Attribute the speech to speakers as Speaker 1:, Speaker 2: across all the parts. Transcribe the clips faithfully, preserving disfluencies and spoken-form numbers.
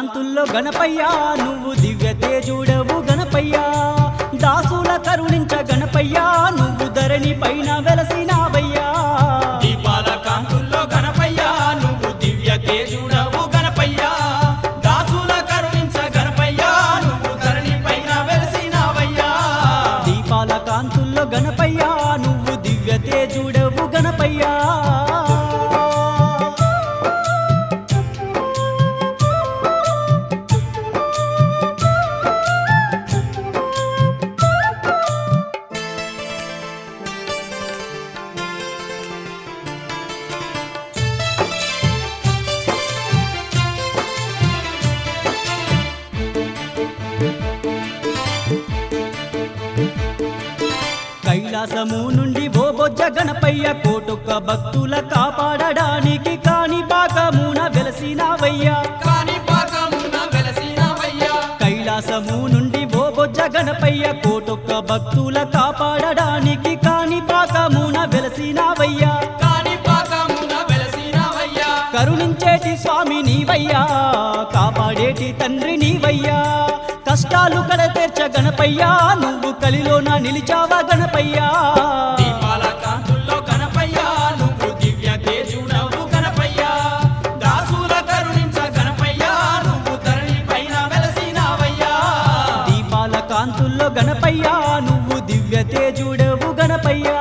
Speaker 1: కాంతుల్లో గణపయ్యా నువ్వు దివ్య తేజుడవు గణపయ్యా దాసుల కరుణించ గణపయ్యా నువ్వు ధరణి పైన వెలసినావయ్యా
Speaker 2: దీపాల కాంతుల్లో గణపయ్యా నువ్వు దివ్య తేజుడవు గణపయ్యా దాసుల కరుణించ గణపయ్యా నువ్వు ధరణి పైన వెలసినావయ్యా
Speaker 1: దీపాల కాంతుల్లో గణపయ్యా నువ్వు దివ్య తేజుడవు గణపయ్యా కైలాసము నుండి ఓ బొజ్జ గణపయ్య కోటొక్క భక్తుల కాపాడడానికి కాని పాకమున వెలసినావయ్యా
Speaker 2: కాని పాకమున వెలసినావయ్యా
Speaker 1: కైలాసము నుండి ఓ బొజ్జ గణపయ్య కోటొక్క భక్తుల కాపాడడానికి కాని పాకమున వెలసినావయ్యా
Speaker 2: కాని పాకమున వెలసినావయ్యా
Speaker 1: కరుణించేటి స్వామి నీవయ్యా కాపాడేటి తండ్రి నీవయ్యా కష్టాలు కడతీర్చ గణపయ్యా నువ్వు కలిలోన నిలిచావా గణపయ్యా
Speaker 2: దీపాల కాంతుల్లో గణపయ్యా నువ్వు దివ్య తేజుడవు గణపయ్యా దాసుల కరుణించ గణపయ్యా నువ్వు ధరణి పైన వెలసినావయ్యా
Speaker 1: దీపాల కాంతుల్లో గణపయ్యా నువ్వు దివ్య తేజుడవు గణపయ్యా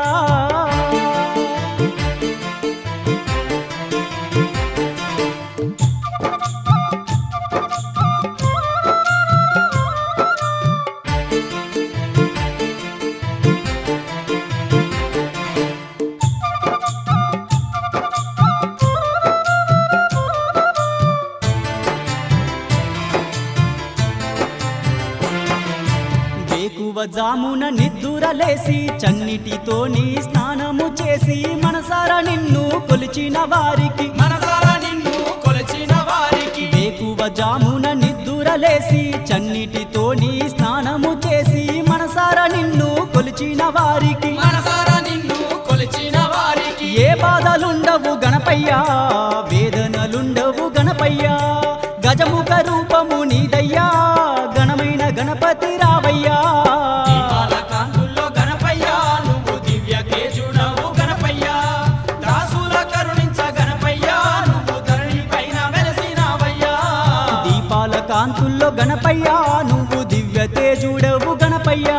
Speaker 1: జామున నిద్దురలేసి చన్నిటితో నీ స్నానము చేసి మనసారా నిన్ను కొలిచిన వారికి
Speaker 2: మనసారా నిన్ను కొలిచిన వారికి
Speaker 1: వేకువ జామున నిద్దురలేసి చన్నిటితో నీ స్నానము చేసి మనసారా నిన్ను కొలిచిన వారికి
Speaker 2: మనసారా నిన్ను కొలిచిన వారికి
Speaker 1: ఏ బాధలుండవు గణపయ్యా వేదనలుండవు గణపయ్యా గజముఖ రూపము నీదయ్యా గణమైన గణపతి రావయ్యా
Speaker 2: దీపాల కాంతుల్లో గణపయ్యా నువ్వు దివ్య తేజుడవు గణపయ్యా దాసుల కరుణించ గణపయ్యా నువ్వు ధరణి పైన వెలసినావయ్యా
Speaker 1: దీపాల కాంతుల్లో గణపయ్యా నువ్వు దివ్య తేజుడవు గణపయ్యా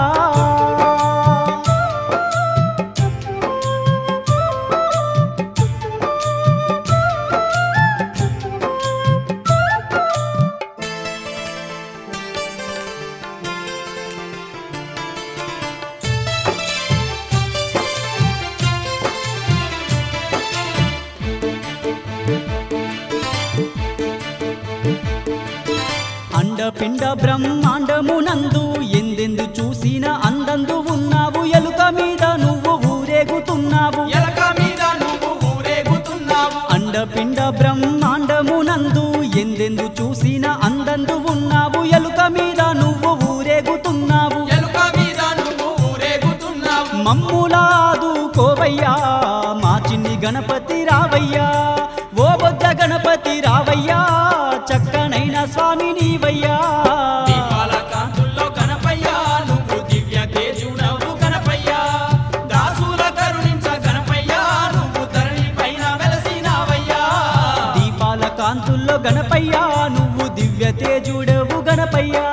Speaker 1: అండపిండ బ్రహ్మాండమునందు ఎందెందు చూసిన అందందు ఉన్నావు ఎలుక మీద నువ్వు ఊరేగుతున్నావు
Speaker 2: ఎలక మీద నువ్వు ఊరేగుతున్నావు
Speaker 1: అండపిండ బ్రహ్మాండమునందు ఎందెందు చూసిన అందందు ఉన్నావు ఎలుక మీద నువ్వు ఊరేగుతున్నావు
Speaker 2: ఎలుక మీద నువ్వు ఊరేగుతున్నావు
Speaker 1: మమ్ములాదు కోవయ్యా మా చిన్ని గణపతి రావయ్యా ఓ బొజ్జ గణపతి రావయ్యా చక్కనైన స్వామి నీవయ్యా
Speaker 2: దీపాల కాంతుల్లో గణపయ్యా నువ్వు దివ్య తేజుడవు గణపయ్యా దాసుల కరుణించ గణపయ్యా నువ్వు ధరణి పైన వెలసినావయ్యా
Speaker 1: దీపాల కాంతుల్లో గణపయ్యా నువ్వు దివ్య తేజుడవు గణపయ్యా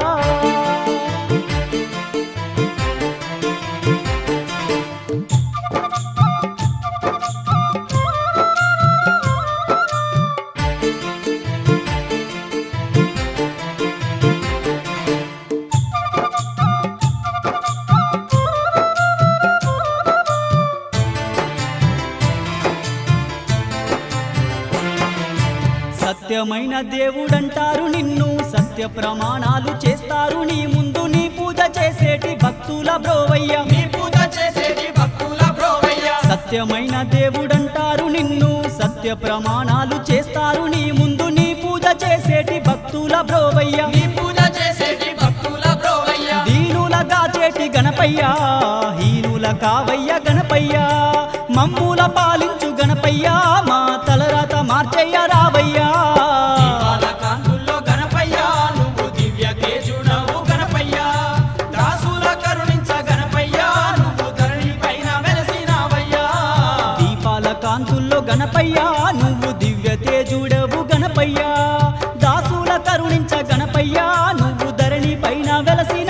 Speaker 1: సత్యమైన దేవుడంటారు నిన్ను సత్య ప్రమాణాలు చేస్తారు నీ ముందు నీ పూజ చేసేటి భక్తుల బ్రోవయ్య
Speaker 2: నీ పూజ చేసేటి భక్తుల బ్రోవయ్యా
Speaker 1: సత్యమైన దేవుడంటారు నిన్ను సత్య ప్రమాణాలు చేస్తారు నీ ముందు నీ పూజ చేసేటి భక్తుల బ్రోవయ్య
Speaker 2: నీ పూజ చేసేటి భక్తుల బ్రోవయ్యా
Speaker 1: దీనులగా చేటి గణపయ్యా హీనుల కావయ్య గణపయ్యా మమ్ముల పాలించు గణపయ్యా మా తలరాత మార్చయ్య రావయ్యా
Speaker 2: దీపాల కాంతుల్లో
Speaker 1: వెలసిన